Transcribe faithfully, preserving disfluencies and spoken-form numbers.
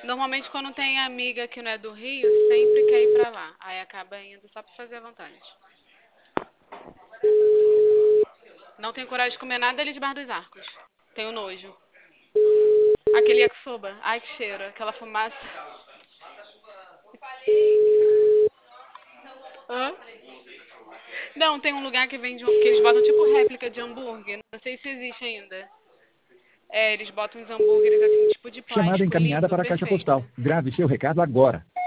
Normalmente quando tem amiga que não é do Rio, sempre quer ir pra lá. Aí acaba indo só pra fazer a vontade. Não tenho coragem de comer nada ali de Bar dos Arcos. Tenho nojo. Aquele yakisoba. Ai, que cheiro. Aquela fumaça. Hã? Não, tem um lugar que vende um- que eles botam tipo réplica de hambúrguer. Não sei se existe ainda. É, eles botam uns hambúrgueres assim, tipo de Chamada plástico encaminhada lindo, para a caixa perfeito. postal. Grave seu recado agora.